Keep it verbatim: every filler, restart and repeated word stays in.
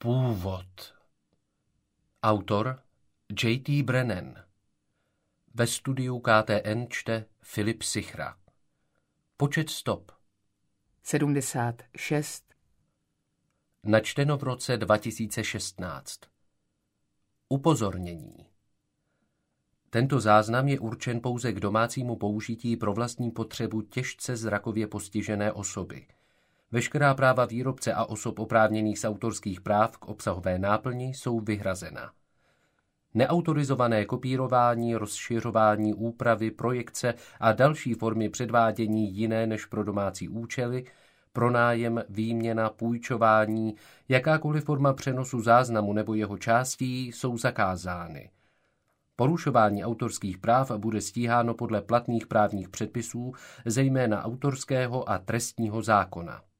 Původ. Autor J T Brennan. Ve studiu K T N čte Filip Sichra. Počet stop sedmdesát šest. Načteno v roce dva tisíce šestnáct. Upozornění. Tento záznam je určen pouze k domácímu použití pro vlastní potřebu těžce zrakově postižené osoby. Veškerá práva výrobce a osob oprávněných z autorských práv k obsahové náplni jsou vyhrazena. Neautorizované kopírování, rozšiřování, úpravy, projekce a další formy předvádění jiné než pro domácí účely, pronájem, výměna, půjčování, jakákoliv forma přenosu záznamu nebo jeho částí jsou zakázány. Porušování autorských práv bude stíháno podle platných právních předpisů, zejména autorského a trestního zákona.